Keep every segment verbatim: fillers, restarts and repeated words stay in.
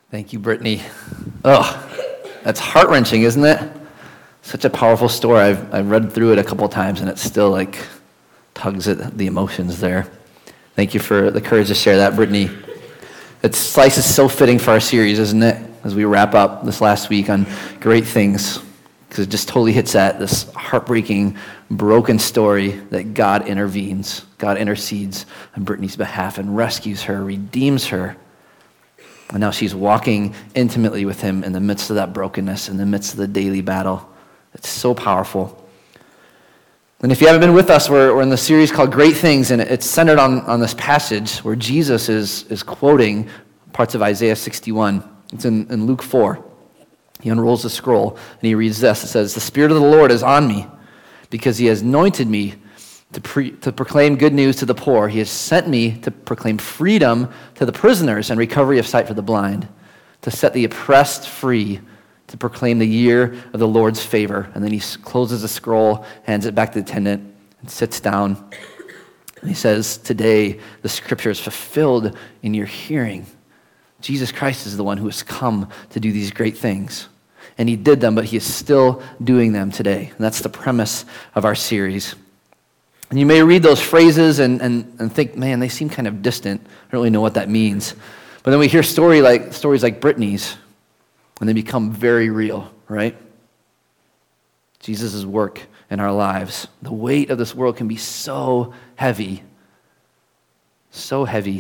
Thank you, Brittany. Oh, that's heart-wrenching, isn't it? Such a powerful story. I've, I've read through it a couple times, and it still like tugs at the emotions there. Thank you for the courage to share that, Brittany. That slice is so fitting for our series, isn't it? As we wrap up this last week on great things, because it just totally hits at this heartbreaking, broken story that God intervenes. God intercedes on Brittany's behalf and rescues her, redeems her. And now she's walking intimately with him in the midst of that brokenness, in the midst of the daily battle. It's so powerful. And if you haven't been with us, we're, we're in the series called Great Things, and it's centered on, on this passage where Jesus is, is quoting parts of Isaiah sixty-one. It's in, in Luke four. He unrolls the scroll, and he reads this. It says, "The Spirit of the Lord is on me, because he has anointed me To, pre, to proclaim good news to the poor. He has sent me to proclaim freedom to the prisoners and recovery of sight for the blind, to set the oppressed free, to proclaim the year of the Lord's favor." And then he closes the scroll, hands it back to the attendant, and sits down. And he says, "Today the scripture is fulfilled in your hearing." Jesus Christ is the one who has come to do these great things. And he did them, but he is still doing them today. And that's the premise of our series. And you may read those phrases and, and, and think, man, they seem kind of distant. I don't really know what that means. But then we hear story like stories like Brittany's, and they become very real, right? Jesus' work in our lives. The weight of this world can be so heavy. So heavy.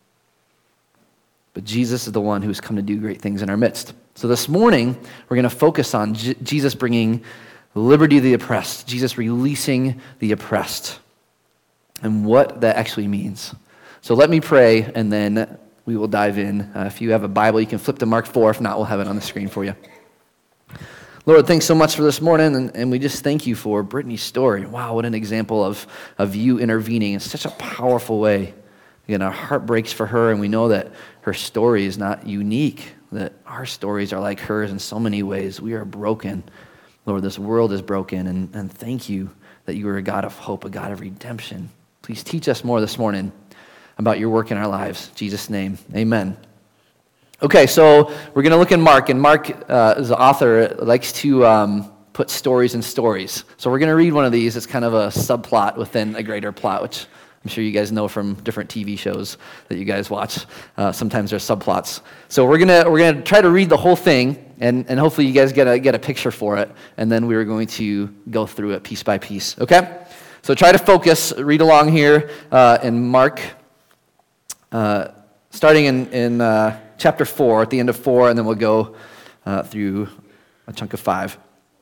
But Jesus is the one who's come to do great things in our midst. So this morning, we're going to focus on J- Jesus bringing liberty to the oppressed, Jesus releasing the oppressed, and what that actually means. So let me pray, and then we will dive in. Uh, if you have a Bible, you can flip to Mark four. If not, we'll have it on the screen for you. Lord, thanks so much for this morning, and, and we just thank you for Brittany's story. Wow, what an example of, of you intervening in such a powerful way. Again, our heart breaks for her, and we know that her story is not unique, that our stories are like hers in so many ways. We are broken. Lord, this world is broken, and, and thank you that you are a God of hope, a God of redemption. Please teach us more this morning about your work in our lives. In Jesus' name, amen. Okay, so we're going to look in Mark, and Mark, uh, as the author, likes to um, put stories in stories. So we're going to read one of these. It's kind of a subplot within a greater plot, which I'm sure you guys know from different T V shows that you guys watch. Uh, sometimes there's subplots. So we're gonna we're gonna try to read the whole thing, and, and hopefully you guys get a get a picture for it. And then we are going to go through it piece by piece. Okay? So try to focus. Read along here uh, in Mark, uh, starting in in uh, chapter four, at the end of four, and then we'll go uh, through a chunk of five.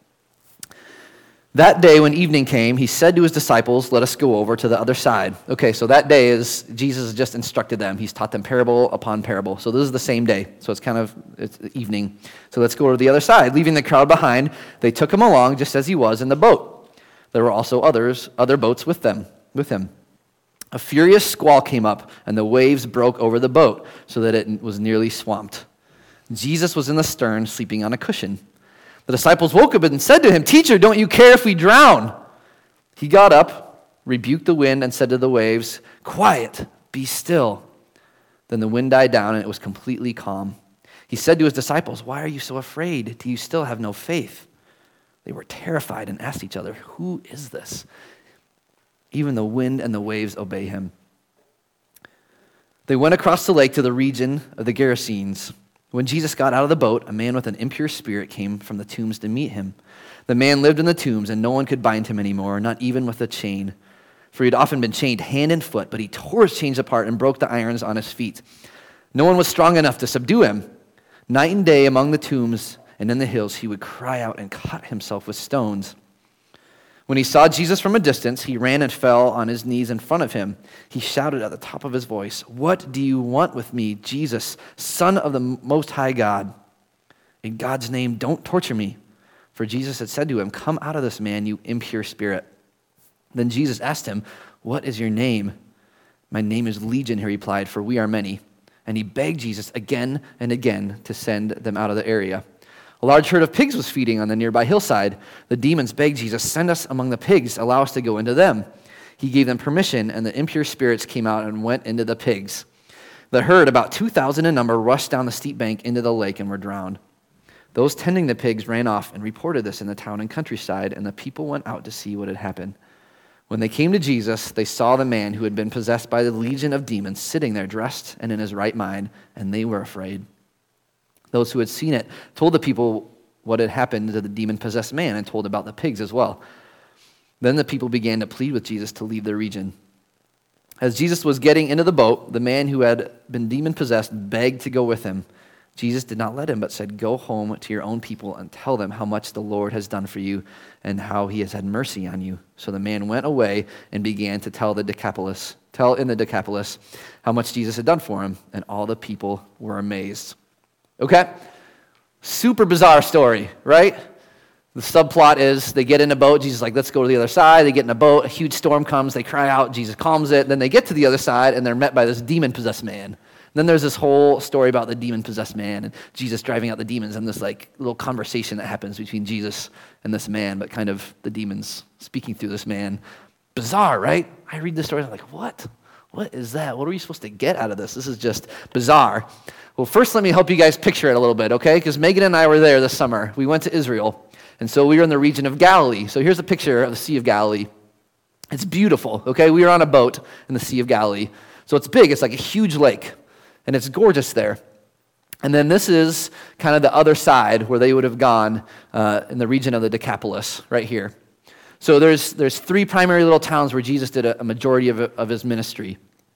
That day when evening came, he said to his disciples, "Let us go over to the other side." Okay, so that day is, Jesus has just instructed them. He's taught them parable upon parable. So this is the same day. So it's kind of it's evening. So let's go to the other side. Leaving the crowd behind, they took him along just as he was in the boat. There were also others, other boats with them, with him. A furious squall came up, and the waves broke over the boat so that it was nearly swamped. Jesus was in the stern, sleeping on a cushion. The disciples woke up and said to him, "Teacher, don't you care if we drown?" He got up, rebuked the wind, and said to the waves, "Quiet, be still." Then the wind died down, and it was completely calm. He said to his disciples, "Why are you so afraid? Do you still have no faith?" They were terrified and asked each other, "Who is this? Even the wind and the waves obey him." They went across the lake to the region of the Gerasenes. When Jesus got out of the boat, a man with an impure spirit came from the tombs to meet him. The man lived in the tombs, and no one could bind him anymore, not even with a chain. For he had often been chained hand and foot, but he tore his chains apart and broke the irons on his feet. No one was strong enough to subdue him. Night and day among the tombs and in the hills, he would cry out and cut himself with stones. When he saw Jesus from a distance, he ran and fell on his knees in front of him. He shouted at the top of his voice, "What do you want with me, Jesus, Son of the Most High God? In God's name, don't torture me." For Jesus had said to him, "Come out of this man, you impure spirit." Then Jesus asked him, "What is your name?" "My name is Legion," he replied, "for we are many." And he begged Jesus again and again to send them out of the area. A large herd of pigs was feeding on the nearby hillside. The demons begged Jesus, "Send us among the pigs, allow us to go into them." He gave them permission, and the impure spirits came out and went into the pigs. The herd, about two thousand in number, rushed down the steep bank into the lake and were drowned. Those tending the pigs ran off and reported this in the town and countryside, and the people went out to see what had happened. When they came to Jesus, they saw the man who had been possessed by the legion of demons sitting there dressed and in his right mind, and they were afraid. Those who had seen it told the people what had happened to the demon-possessed man and told about the pigs as well. Then the people began to plead with Jesus to leave the region. As Jesus was getting into the boat, the man who had been demon-possessed begged to go with him. Jesus did not let him, but said, "Go home to your own people and tell them how much the Lord has done for you and how he has had mercy on you." So the man went away and began to tell the Decapolis, tell in the Decapolis how much Jesus had done for him, and all the people were amazed. Okay? Super bizarre story, right? The subplot is they get in a boat. Jesus is like, let's go to the other side. They get in a boat. A huge storm comes. They cry out. Jesus calms it. Then they get to the other side, and they're met by this demon-possessed man. Then there's this whole story about the demon-possessed man and Jesus driving out the demons and this like little conversation that happens between Jesus and this man, but kind of the demons speaking through this man. Bizarre, right? I read this story and I'm like, what? What is that? What are we supposed to get out of this? This is just bizarre. Well, first let me help you guys picture it a little bit, okay? Because Megan and I were there this summer. We went to Israel, and so we were in the region of Galilee. So here's a picture of the Sea of Galilee. It's beautiful, okay? We were on a boat in the Sea of Galilee. So it's big. It's like a huge lake. And it's gorgeous there. And then this is kind of the other side where they would have gone uh, in the region of the Decapolis, right here. So there's there's three primary little towns where Jesus did a, a majority of, of his ministry.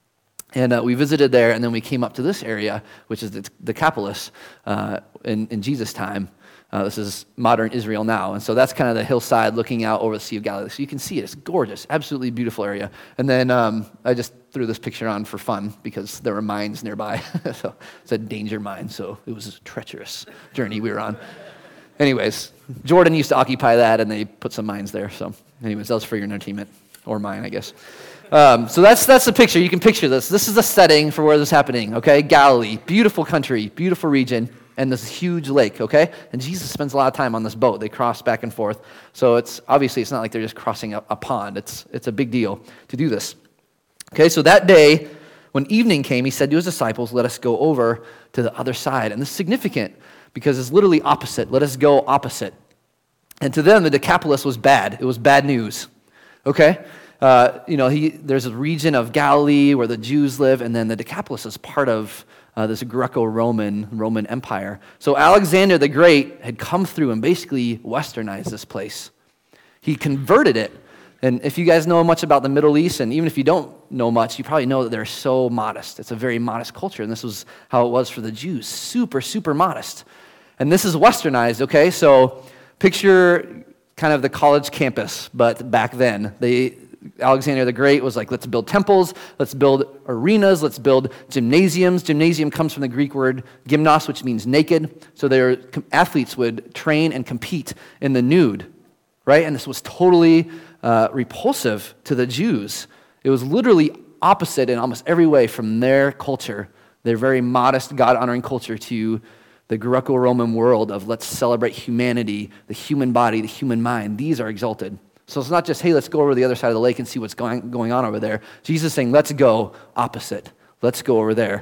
And uh, we visited there, and then we came up to this area, which is the Decapolis uh, in, in Jesus' time. Uh, this is modern Israel now. And so that's kind of the hillside looking out over the Sea of Galilee. So you can see it. It's gorgeous, absolutely beautiful area. And then um, I just threw this picture on for fun because there were mines nearby. So it's a danger mine, so it was a treacherous journey we were on. Anyways, Jordan used to occupy that, and they put some mines there. So anyways, that was for your entertainment, or mine, I guess. Um, so that's that's the picture. You can picture this. This is the setting for where this is happening, okay? Galilee, beautiful country, beautiful region. And this huge lake, okay? And Jesus spends a lot of time on this boat. They cross back and forth. So it's obviously it's not like they're just crossing a, a pond. It's it's a big deal to do this. Okay, so that day, when evening came, he said to his disciples, "Let us go over to the other side." And this is significant because it's literally opposite. Let us go opposite. And to them, the Decapolis was bad. It was bad news. Okay? Uh, you know, he, there's a region of Galilee where the Jews live, and then the Decapolis is part of Uh, this Greco-Roman Roman Empire. So Alexander the Great had come through and basically westernized this place. He converted it. And if you guys know much about the Middle East, and even if you don't know much, you probably know that they're so modest. It's a very modest culture, and this was how it was for the Jews. Super, super modest. And this is westernized, okay? So picture kind of the college campus, but back then. They Alexander the Great was like, let's build temples, let's build arenas, let's build gymnasiums. Gymnasium comes from the Greek word gymnos, which means naked. So their athletes would train and compete in the nude, right? And this was totally uh, repulsive to the Jews. It was literally opposite in almost every way from their culture, their very modest, God-honoring culture, to the Greco-Roman world of let's celebrate humanity, the human body, the human mind. These are exalted. So it's not just, hey, let's go over to the other side of the lake and see what's going, going on over there. Jesus is saying, let's go opposite. Let's go over there.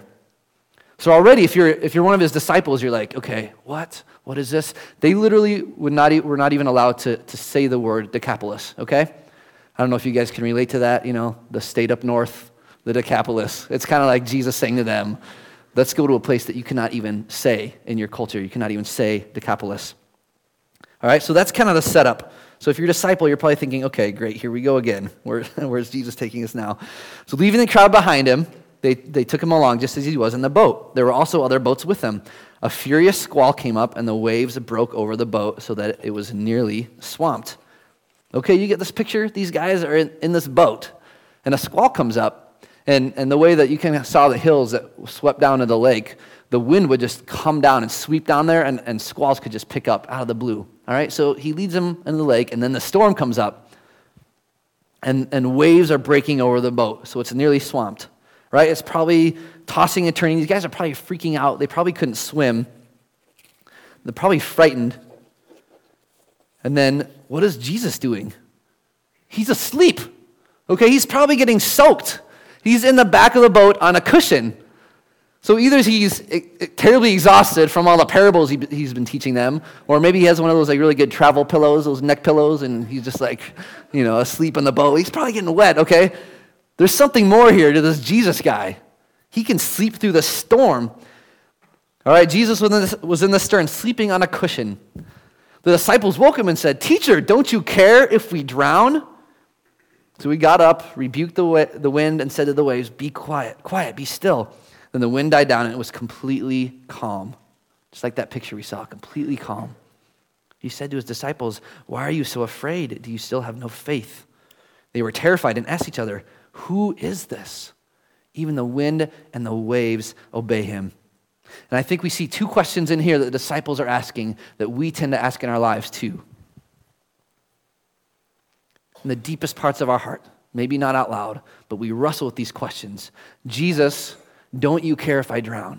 So already, if you're if you're one of his disciples, you're like, okay, what? What is this? They literally would not were not even allowed to, to say the word Decapolis, okay? I don't know if you guys can relate to that, you know, the state up north, the Decapolis. It's kind of like Jesus saying to them, let's go to a place that you cannot even say in your culture. You cannot even say Decapolis. All right, so that's kind of the setup. So if you're a disciple, you're probably thinking, okay, great, here we go again. Where, where's Jesus taking us now? So leaving the crowd behind him, they, they took him along just as he was in the boat. There were also other boats with him. A furious squall came up, and the waves broke over the boat so that it was nearly swamped. Okay, you get this picture? These guys are in, in this boat, and a squall comes up, and, and the way that you kind of saw the hills that swept down into the lake, the wind would just come down and sweep down there, and, and squalls could just pick up out of the blue. All right, so he leads them into the lake, and then the storm comes up, and, and waves are breaking over the boat, so it's nearly swamped, right? It's probably tossing and turning. These guys are probably freaking out. They probably couldn't swim. They're probably frightened. And then what is Jesus doing? He's asleep, okay? He's probably getting soaked. He's in the back of the boat on a cushion. So either he's terribly exhausted from all the parables he, he's been teaching them, or maybe he has one of those like really good travel pillows, those neck pillows, and he's just like, you know, asleep on the boat. He's probably getting wet, okay? There's something more here to this Jesus guy. He can sleep through the storm. All right, Jesus was in the, was in the stern, sleeping on a cushion. The disciples woke him and said, "Teacher, don't you care if we drown?" So he got up, rebuked the, wa- the wind, and said to the waves, "Be quiet, quiet, be still." Then the wind died down, and it was completely calm. Just like that picture we saw, completely calm. He said to his disciples, "Why are you so afraid? Do you still have no faith?" They were terrified and asked each other, "Who is this? Even the wind and the waves obey him." And I think we see two questions in here that the disciples are asking that we tend to ask in our lives too. In the deepest parts of our heart, maybe not out loud, but we wrestle with these questions. Jesus, don't you care if I drown?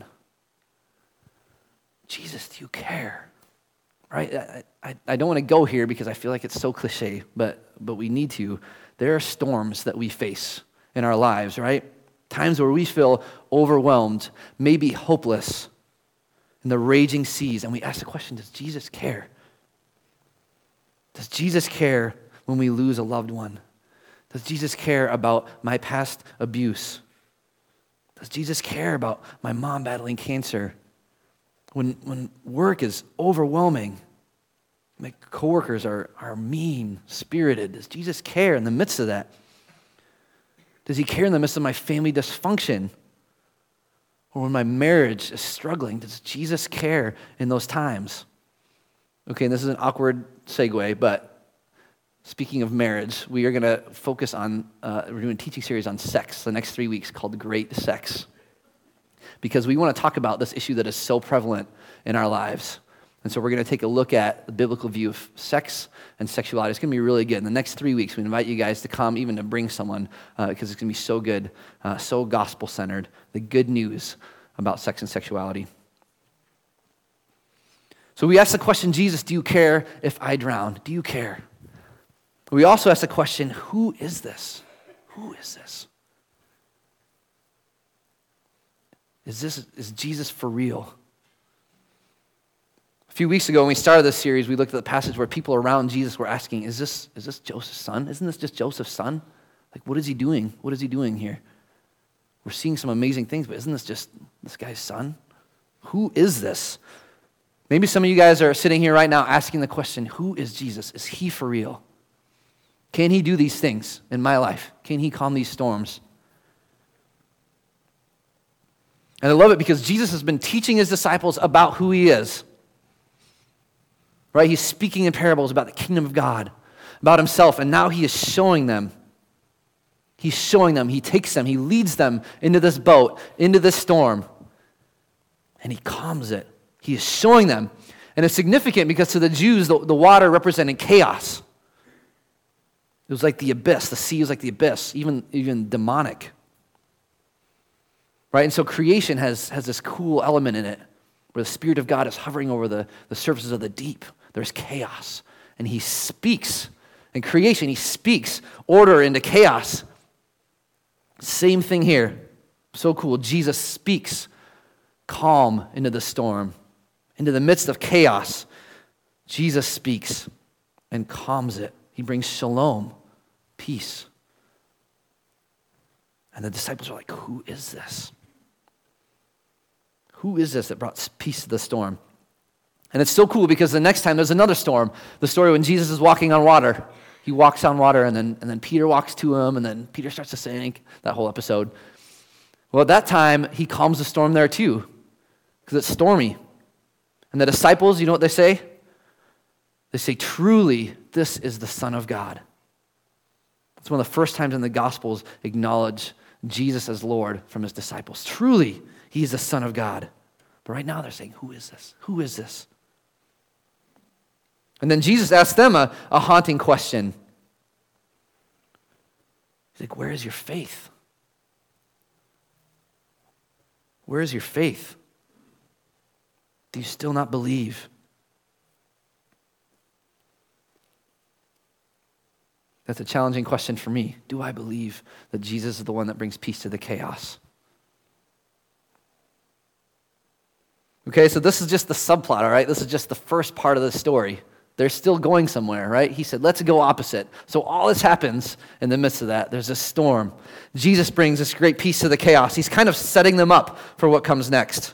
Jesus, do you care? Right? I, I, I don't want to go here because I feel like it's so cliche, but, but we need to. There are storms that we face in our lives, right? Times where we feel overwhelmed, maybe hopeless in the raging seas, and we ask the question, does Jesus care? Does Jesus care when we lose a loved one? Does Jesus care about my past abuse? Does Jesus care about my mom battling cancer? When, when work is overwhelming, my coworkers are, are mean-spirited, does Jesus care in the midst of that? Does he care in the midst of my family dysfunction? Or when my marriage is struggling, does Jesus care in those times? Okay, and this is an awkward segue, but speaking of marriage, we are going to focus on, uh, we're doing a teaching series on sex the next three weeks called Great Sex. Because we want to talk about this issue that is so prevalent in our lives. And so we're going to take a look at the biblical view of sex and sexuality. It's going to be really good. In the next three weeks, we invite you guys to come, even to bring someone, uh, because it's going to be so good, uh, so gospel-centered, the good news about sex and sexuality. So we ask the question, Jesus, do you care if I drown? Do you care? We also ask the question, who is this? Who is this? Is this is Jesus for real? A few weeks ago when we started this series, we looked at the passage where people around Jesus were asking, is this, is this Joseph's son? Isn't this just Joseph's son? Like, what is he doing? What is he doing here? We're seeing some amazing things, but isn't this just this guy's son? Who is this? Maybe some of you guys are sitting here right now asking the question, who is Jesus? Is he for real? Can he do these things in my life? Can he calm these storms? And I love it because Jesus has been teaching his disciples about who he is. Right? He's speaking in parables about the kingdom of God, about himself, and now he is showing them. He's showing them. He takes them. He leads them into this boat, into this storm, and he calms it. He is showing them. And it's significant because to the Jews, the, the water represented chaos. It was like the abyss. The sea was like the abyss, even, even demonic. Right? And so creation has, has this cool element in it where the Spirit of God is hovering over the, the surfaces of the deep. There's chaos. And he speaks. In creation, he speaks order into chaos. Same thing here. So cool. Jesus speaks calm into the storm. Into the midst of chaos, Jesus speaks and calms it. He brings shalom, peace. And the disciples are like, who is this? Who is this that brought peace to the storm? And it's so cool because the next time there's another storm. The story when Jesus is walking on water. He walks on water and then, and then Peter walks to him and then Peter starts to sink, that whole episode. Well, at that time, he calms the storm there too because it's stormy. And the disciples, you know what they say? They say, truly, this is the Son of God. It's one of the first times in the Gospels acknowledge Jesus as Lord from his disciples. Truly, he is the Son of God. But right now they're saying, who is this? Who is this? And then Jesus asked them a, a haunting question. He's like, where is your faith? Where is your faith? Do you still not believe? That's a challenging question for me. Do I believe that Jesus is the one that brings peace to the chaos? Okay, so this is just the subplot, all right? This is just the first part of the story. They're still going somewhere, right? He said, let's go opposite. So all this happens in the midst of that. There's a storm. Jesus brings this great peace to the chaos. He's kind of setting them up for what comes next.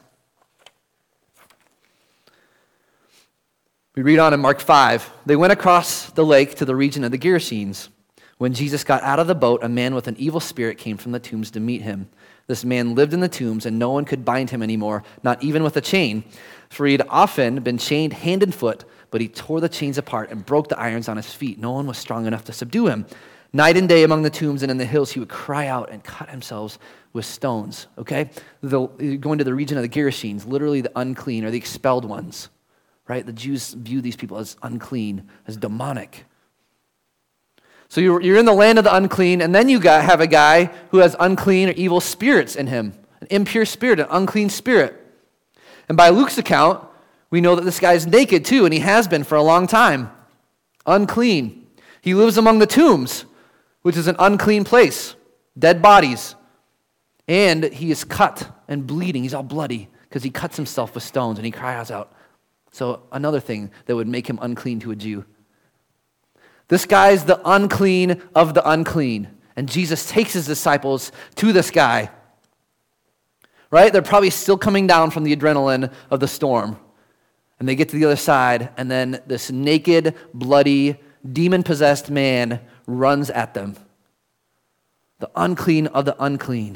We read on in Mark five. They went across the lake to the region of the Gerasenes. When Jesus got out of the boat, a man with an evil spirit came from the tombs to meet him. This man lived in the tombs, and no one could bind him anymore, not even with a chain, for he had often been chained hand and foot, but he tore the chains apart and broke the irons on his feet. No one was strong enough to subdue him. Night and day among the tombs and in the hills, he would cry out and cut himself with stones. Okay? The, going to the region of the Gerasenes, literally the unclean or the expelled ones. Right? The Jews view these people as unclean, as demonic. So you're, you're in the land of the unclean, and then you got, have a guy who has unclean or evil spirits in him, an impure spirit, an unclean spirit. And by Luke's account, we know that this guy's naked too, and he has been for a long time. Unclean. He lives among the tombs, which is an unclean place, dead bodies. And he is cut and bleeding. He's all bloody because he cuts himself with stones, and he cries out. So another thing that would make him unclean to a Jew. This guy's the unclean of the unclean. And Jesus takes his disciples to this guy. Right? They're probably still coming down from the adrenaline of the storm. And they get to the other side, and then this naked, bloody, demon-possessed man runs at them. The unclean of the unclean.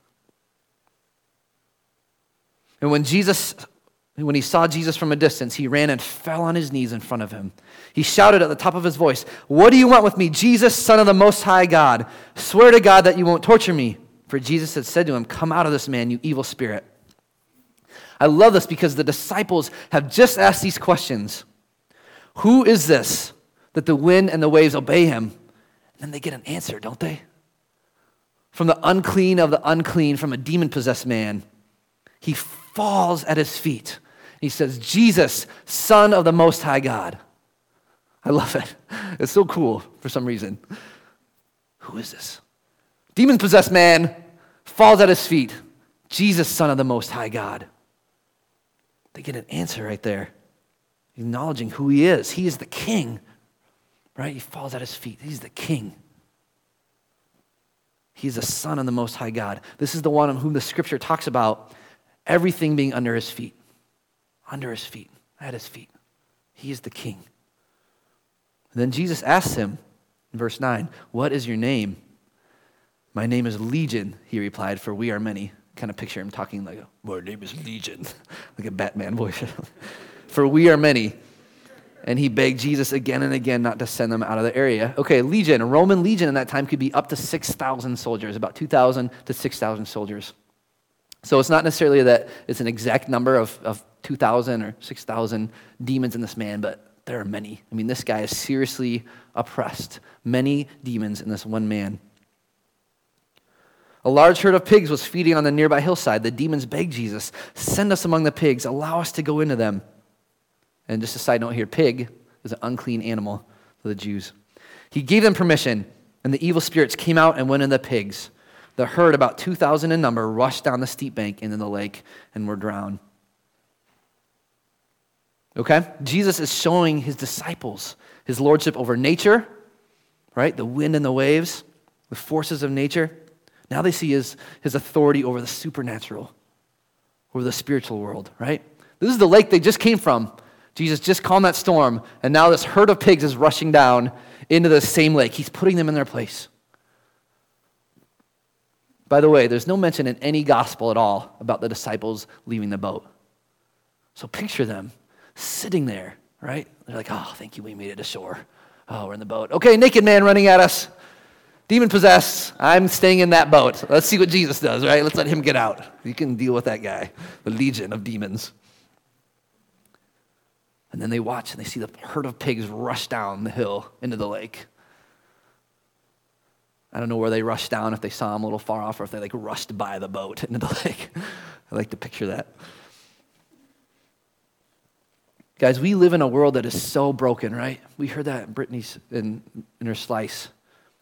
And when Jesus... When he saw Jesus from a distance, he ran and fell on his knees in front of him. He shouted at the top of his voice, "What do you want with me, Jesus, Son of the Most High God? Swear to God that you won't torture me." For Jesus had said to him, "Come out of this man, you evil spirit." I love this because the disciples have just asked these questions. Who is this that the wind and the waves obey him? And then they get an answer, don't they? From the unclean of the unclean, from a demon-possessed man. He falls at his feet. He says, "Jesus, Son of the Most High God." I love it. It's so cool for some reason. Who is this? Demon-possessed man falls at his feet. Jesus, Son of the Most High God. They get an answer right there, acknowledging who he is. He is the king, right? He falls at his feet. He's the king. He's the Son of the Most High God. This is the one on whom the scripture talks about everything being under his feet. Under his feet, at his feet. He is the king. And then Jesus asks him in verse nine, "What is your name?" "My name is Legion," he replied, "for we are many." Kind of picture him talking like, "My name is Legion," like a Batman voice. "For we are many." And he begged Jesus again and again not to send them out of the area. Okay, legion, a Roman legion in that time could be up to six thousand soldiers, about two thousand to six thousand soldiers. So it's not necessarily that it's an exact number of, of two thousand or six thousand demons in this man, but there are many. I mean, this guy is seriously oppressed. Many demons in this one man. A large herd of pigs was feeding on the nearby hillside. The demons begged Jesus, "Send us among the pigs, allow us to go into them." And just a side note here, pig is an unclean animal to the Jews. He gave them permission, and the evil spirits came out and went into the pigs. The herd, about two thousand in number, rushed down the steep bank into the lake and were drowned. Okay? Jesus is showing his disciples his lordship over nature, right? The wind and the waves, the forces of nature. Now they see his, his authority over the supernatural, over the spiritual world, right? This is the lake they just came from. Jesus just calmed that storm, and now this herd of pigs is rushing down into the same lake. He's putting them in their place. By the way, there's no mention in any gospel at all about the disciples leaving the boat. So picture them sitting there, right? They're like, "Oh, thank you, we made it to shore. Oh, we're in the boat. Okay, naked man running at us. Demon possessed. I'm staying in that boat. Let's see what Jesus does, right? Let's let him get out. You can deal with that guy, the legion of demons." And then they watch and they see the herd of pigs rush down the hill into the lake. I don't know where they rushed down, if they saw him a little far off or if they like rushed by the boat into the lake. I like to picture that. Guys, we live in a world that is so broken, right? We heard that in Brittany's, in, in her slice.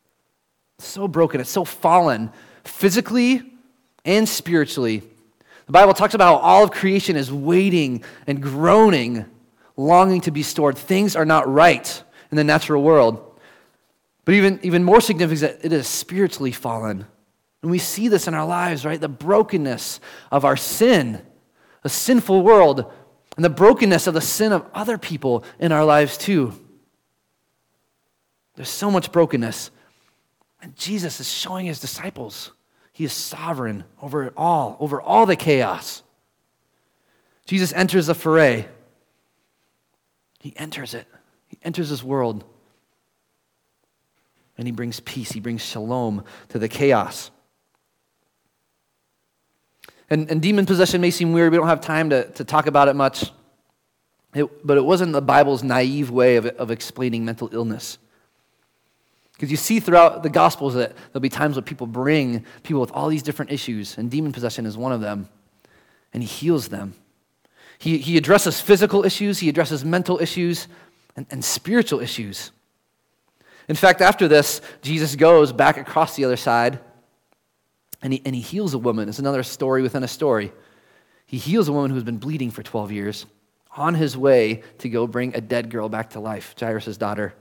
So broken, it's so fallen, physically and spiritually. The Bible talks about how all of creation is waiting and groaning, longing to be stored. Things are not right in the natural world. But even, even more significant is that it is spiritually fallen. And we see this in our lives, right? The brokenness of our sin, a sinful world, and the brokenness of the sin of other people in our lives too. There's so much brokenness. And Jesus is showing his disciples he is sovereign over it all, over all the chaos. Jesus enters the foray. He enters it. He enters this world. And he brings peace. He brings shalom to the chaos. And, and demon possession may seem weird. We don't have time to, to talk about it much. It, but it wasn't the Bible's naive way of, of explaining mental illness. Because you see throughout the Gospels that there'll be times when people bring people with all these different issues, and demon possession is one of them, and he heals them. He, he addresses physical issues, he addresses mental issues, and, and spiritual issues. In fact, after this, Jesus goes back across the other side, and he, and he heals a woman. It's another story within a story. He heals a woman who's been bleeding for twelve years, on his way to go bring a dead girl back to life, Jairus' daughter.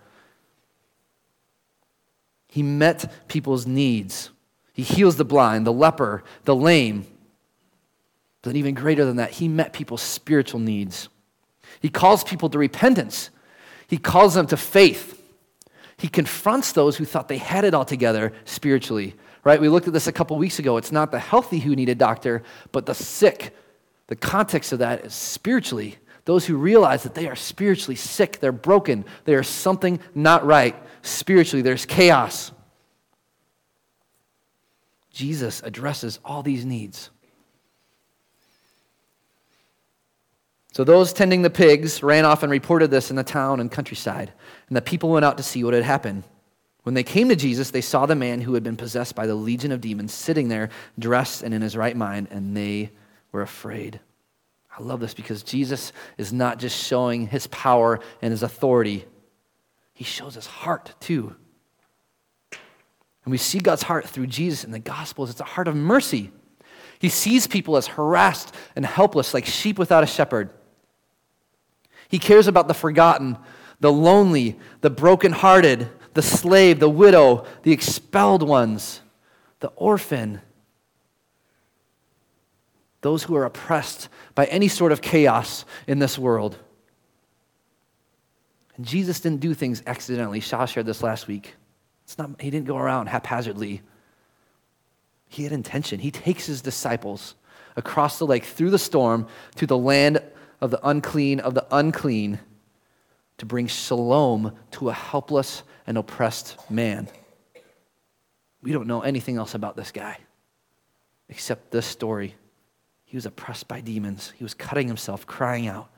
He met people's needs. He heals the blind, the leper, the lame. But even greater than that, he met people's spiritual needs. He calls people to repentance. He calls them to faith. He confronts those who thought they had it all together spiritually. Right? We looked at this a couple weeks ago. It's not the healthy who need a doctor, but the sick. The context of that is spiritually. Those who realize that they are spiritually sick, they're broken, there is something not right. Spiritually, there's chaos. Jesus addresses all these needs. So those tending the pigs ran off and reported this in the town and countryside, and the people went out to see what had happened. When they came to Jesus, they saw the man who had been possessed by the legion of demons sitting there, dressed and in his right mind, and they were afraid. I love this because Jesus is not just showing his power and his authority. He shows his heart too. And we see God's heart through Jesus in the Gospels. It's a heart of mercy. He sees people as harassed and helpless, like sheep without a shepherd. He cares about the forgotten, the lonely, the brokenhearted, the slave, the widow, the expelled ones, the orphan, those who are oppressed by any sort of chaos in this world. And Jesus didn't do things accidentally. Shah shared this last week. It's not, he didn't go around haphazardly. He had intention. He takes his disciples across the lake through the storm to the land of the unclean of the unclean to bring shalom to a helpless and oppressed man. We don't know anything else about this guy except this story. He was oppressed by demons. He was cutting himself, crying out.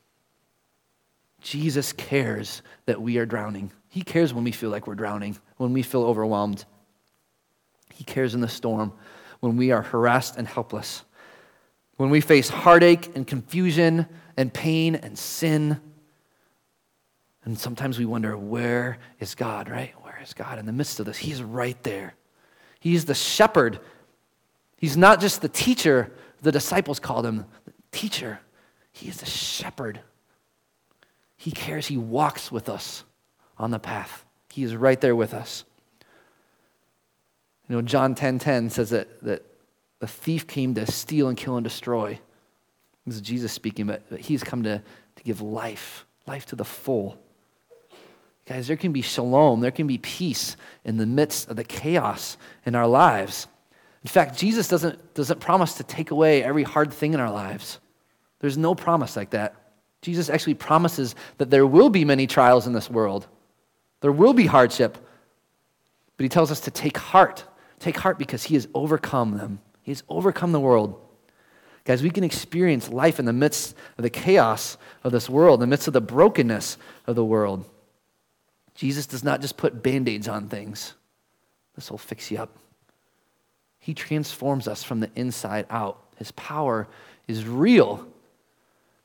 Jesus cares that we are drowning. He cares when we feel like we're drowning, when we feel overwhelmed. He cares in the storm, when we are harassed and helpless, when we face heartache and confusion and pain and sin. And sometimes we wonder, where is God, right? Where is God in the midst of this? He's right there. He's the shepherd. He's not just the teacher. The disciples called him the teacher. He is the shepherd. He cares. He walks with us on the path. He is right there with us. You know, John ten ten says that, that the thief came to steal and kill and destroy. This is Jesus speaking, but, but he's come to, to give life, life to the full. Guys, there can be shalom, there can be peace in the midst of the chaos in our lives. In fact, Jesus doesn't, doesn't promise to take away every hard thing in our lives. There's no promise like that. Jesus actually promises that there will be many trials in this world. There will be hardship. But he tells us to take heart. Take heart because he has overcome them. He has overcome the world. Guys, we can experience life in the midst of the chaos of this world, in the midst of the brokenness of the world. Jesus does not just put Band-Aids on things. This will fix you up. He transforms us from the inside out. His power is real.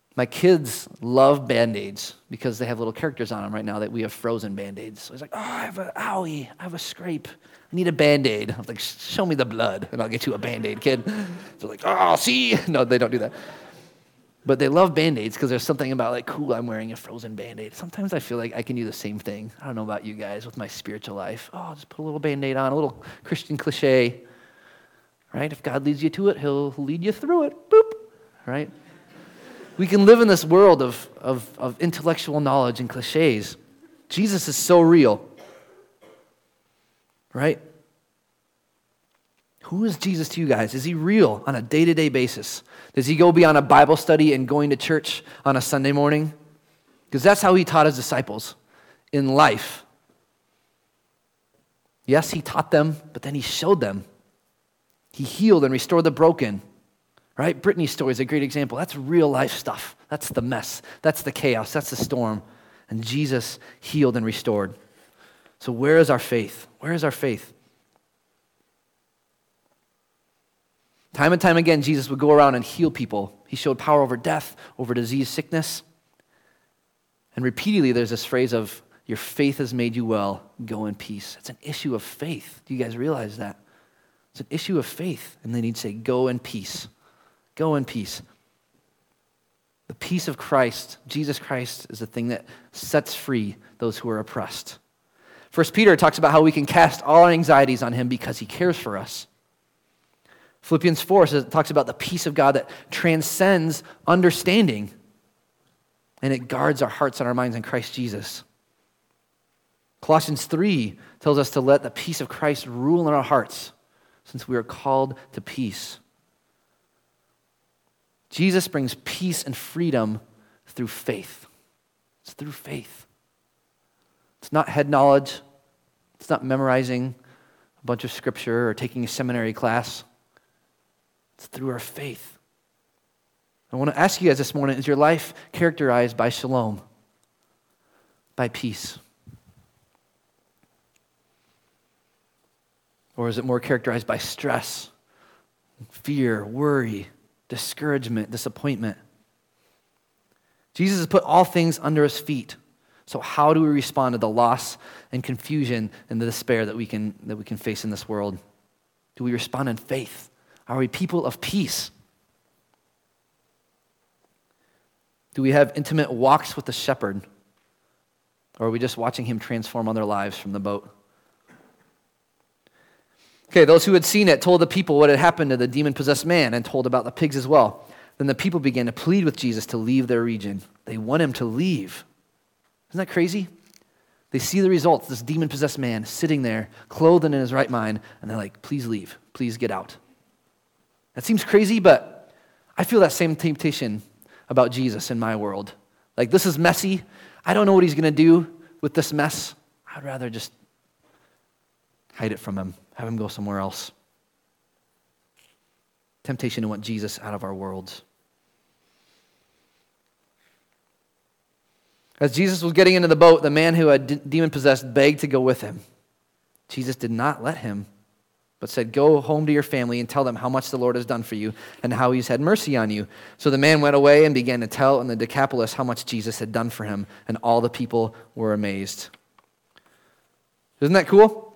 My kids love Band-Aids because they have little characters on them right now that we have frozen Band-Aids. So he's like, oh, I have a, owie, I have a scrape. I need a Band-Aid. I was like, show me the blood and I'll get you a Band-Aid, kid. So like, oh, see? No, they don't do that. But they love Band-Aids because there's something about like, cool, I'm wearing a frozen Band-Aid. Sometimes I feel like I can do the same thing. I don't know about you guys with my spiritual life. Oh, I'll just put a little Band-Aid on, a little Christian cliche, right? If God leads you to it, he'll lead you through it. Boop, right? We can live in this world of, of, of intellectual knowledge and cliches. Jesus is so real, right? Who is Jesus to you guys? Is he real on a day-to-day basis? Does he go beyond a Bible study and going to church on a Sunday morning? Because that's how he taught his disciples in life. Yes, he taught them, but then he showed them. He healed and restored the broken. Right? Brittany's story is a great example. That's real life stuff. That's the mess. That's the chaos. That's the storm. And Jesus healed and restored. So where is our faith? Where is our faith? Time and time again, Jesus would go around and heal people. He showed power over death, over disease, sickness. And repeatedly, there's this phrase of, your faith has made you well, go in peace. It's an issue of faith. Do you guys realize that? It's an issue of faith. And then he'd say, go in peace. Go in peace. The peace of Christ, Jesus Christ, is the thing that sets free those who are oppressed. First Peter talks about how we can cast all our anxieties on him because he cares for us. Philippians four says, talks about the peace of God that transcends understanding, and it guards our hearts and our minds in Christ Jesus. Colossians three tells us to let the peace of Christ rule in our hearts, since we are called to peace. Jesus brings peace and freedom through faith. It's through faith. It's not head knowledge. It's not memorizing a bunch of scripture or taking a seminary class. It's through our faith. I want to ask you guys this morning, is your life characterized by shalom, by peace? Or is it more characterized by stress, fear, worry, discouragement, disappointment? Jesus has put all things under his feet. So how do we respond to the loss and confusion and the despair that we can that we can face in this world? Do we respond in faith? Are we people of peace? Do we have intimate walks with the shepherd? Or are we just watching him transform other lives from the boat? Okay, those who had seen it told the people what had happened to the demon-possessed man and told about the pigs as well. Then the people began to plead with Jesus to leave their region. They want him to leave. Isn't that crazy? They see the results, this demon-possessed man sitting there, clothed and in his right mind, and they're like, please leave, please get out. That seems crazy, but I feel that same temptation about Jesus in my world. Like, this is messy. I don't know what he's going to do with this mess. I'd rather just hide it from him, have him go somewhere else. Temptation to want Jesus out of our worlds. As Jesus was getting into the boat, the man who had demon-possessed begged to go with him. Jesus did not let him, but said, go home to your family and tell them how much the Lord has done for you and how he's had mercy on you. So the man went away and began to tell in the Decapolis how much Jesus had done for him, and all the people were amazed. Isn't that cool?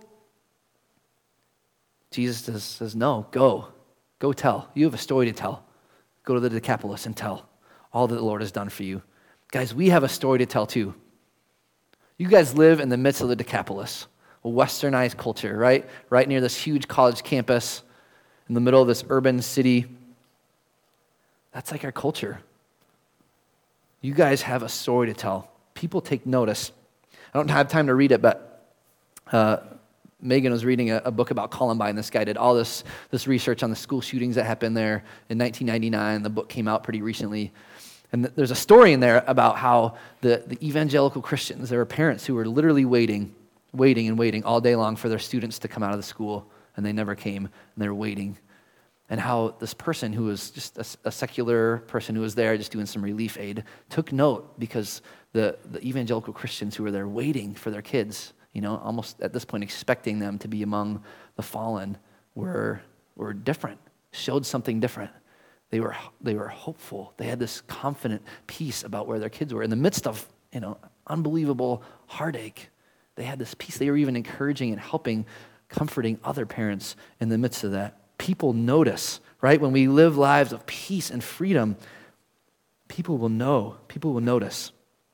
Jesus says, says no, go. Go tell. You have a story to tell. Go to the Decapolis and tell all that the Lord has done for you. Guys, we have a story to tell too. You guys live in the midst of the Decapolis, a westernized culture, right? Right near this huge college campus, in the middle of this urban city. That's like our culture. You guys have a story to tell. People take notice. I don't have time to read it, but uh, Megan was reading a, a book about Columbine. This guy did all this, this research on the school shootings that happened there in nineteen ninety-nine. The book came out pretty recently. And there's a story in there about how the, the evangelical Christians, there were parents who were literally waiting, waiting and waiting all day long for their students to come out of the school, and they never came, and they were waiting. And how this person who was just a, a secular person who was there just doing some relief aid took note because the, the evangelical Christians who were there waiting for their kids, you know, almost at this point expecting them to be among the fallen, were, were different, showed something different. They were, they were hopeful. They had this confident peace about where their kids were. In the midst of, you know, unbelievable heartache, they had this peace. They were even encouraging and helping, comforting other parents in the midst of that. People notice, right? When we live lives of peace and freedom, people will know. People will notice.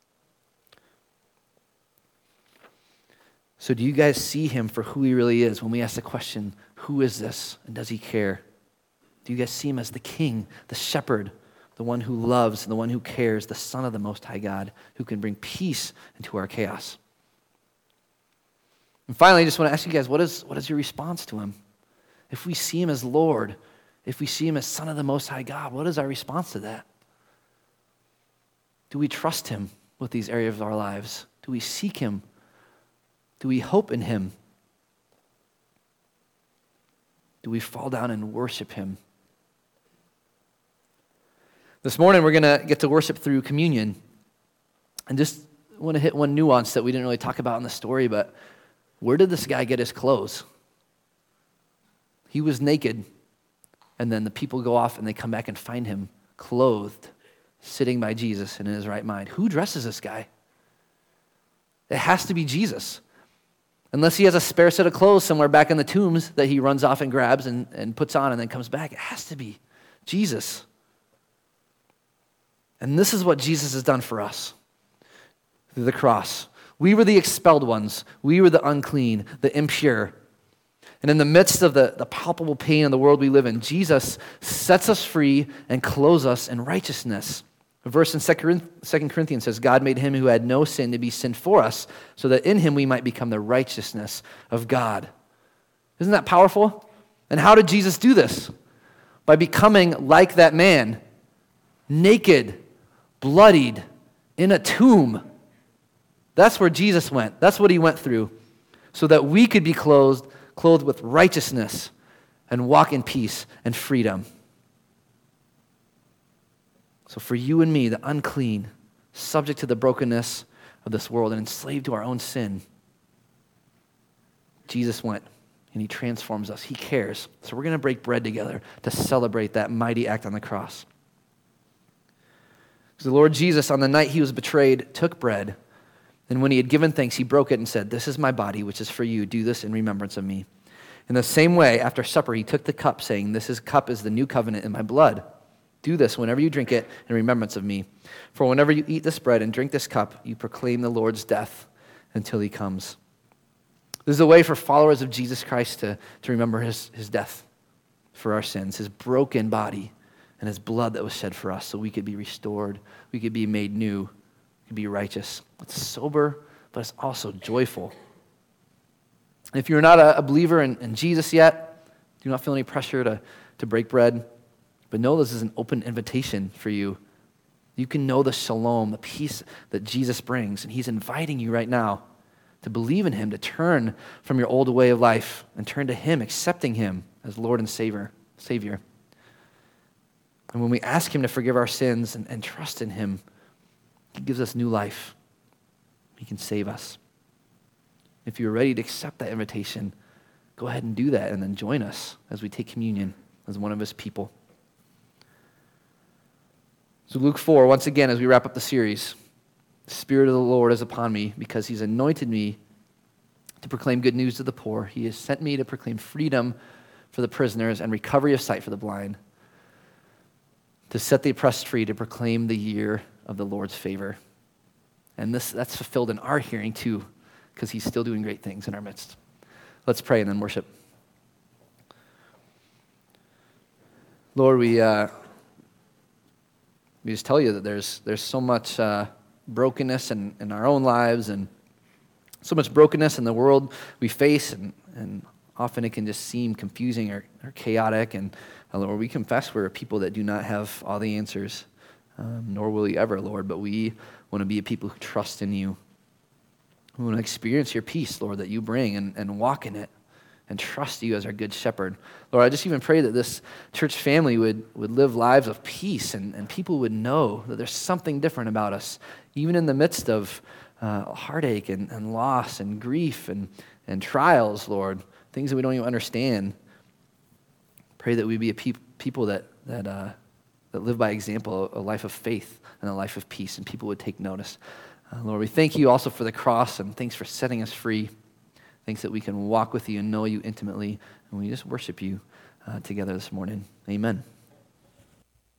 So do you guys see him for who he really is when we ask the question, who is this and does he care? Do you guys see him as the king, the shepherd, the one who loves, the one who cares, the Son of the Most High God, who can bring peace into our chaos? And finally, I just want to ask you guys, what is, what is your response to him? If we see him as Lord, if we see him as Son of the Most High God, what is our response to that? Do we trust him with these areas of our lives? Do we seek him? Do we hope in him? Do we fall down and worship him? This morning, we're going to get to worship through communion. And just want to hit one nuance that we didn't really talk about in the story, but where did this guy get his clothes? He was naked, and then the people go off and they come back and find him clothed, sitting by Jesus and in his right mind. Who dresses this guy? It has to be Jesus. Unless he has a spare set of clothes somewhere back in the tombs that he runs off and grabs and, and puts on and then comes back. It has to be Jesus. And this is what Jesus has done for us through the cross. We were the expelled ones. We were the unclean, the impure. And in the midst of the, the palpable pain in the world we live in, Jesus sets us free and clothes us in righteousness. A verse in Second Corinthians says, God made him who had no sin to be sin for us, so that in him we might become the righteousness of God. Isn't that powerful? And how did Jesus do this? By becoming like that man, naked, bloodied, in a tomb. That's where Jesus went. That's what he went through, so that we could be clothed, clothed with righteousness and walk in peace and freedom. So for you and me, the unclean, subject to the brokenness of this world and enslaved to our own sin, Jesus went and he transforms us. He cares. So we're going to break bread together to celebrate that mighty act on the cross. So the Lord Jesus, on the night he was betrayed, took bread, and when he had given thanks, he broke it and said, "This is my body, which is for you. Do this in remembrance of me." In the same way, after supper, he took the cup, saying, "This is, cup is the new covenant in my blood. Do this whenever you drink it in remembrance of me. For whenever you eat this bread and drink this cup, you proclaim the Lord's death until he comes." This is a way for followers of Jesus Christ to, to remember his, his death for our sins, his broken body, and his blood that was shed for us so we could be restored, we could be made new, we could be righteous. It's sober, but it's also joyful. If you're not a, a believer in, in Jesus yet, do not feel any pressure to, to break bread, but know this is an open invitation for you. You can know the shalom, the peace that Jesus brings, and he's inviting you right now to believe in him, to turn from your old way of life and turn to him, accepting him as Lord and Savior. Savior. And when we ask him to forgive our sins and, and trust in him, he gives us new life. He can save us. If you're ready to accept that invitation, go ahead and do that and then join us as we take communion as one of his people. So Luke four, once again, as we wrap up the series, the Spirit of the Lord is upon me because he's anointed me to proclaim good news to the poor. He has sent me to proclaim freedom for the prisoners and recovery of sight for the blind, to set the oppressed free, to proclaim the year of the Lord's favor. And this that's fulfilled in our hearing too, because he's still doing great things in our midst. Let's pray and then worship. Lord, we uh, we just tell you that there's there's so much uh, brokenness in, in our own lives and so much brokenness in the world we face, and, and often it can just seem confusing or, or chaotic. And uh, Lord, we confess we're a people that do not have all the answers, um, nor will we ever, Lord, but we want to be a people who trust in you. We want to experience your peace, Lord, that you bring and, and walk in it and trust you as our good shepherd. Lord, I just even pray that this church family would, would live lives of peace and, and people would know that there's something different about us, even in the midst of uh, heartache and, and loss and grief and, and trials, Lord, things that we don't even understand. Pray that we be a pe- people that, that uh, that live by example, a life of faith and a life of peace, and people would take notice. Uh, Lord, we thank you also for the cross, and thanks for setting us free. Thanks that we can walk with you and know you intimately, and we just worship you uh, together this morning. Amen.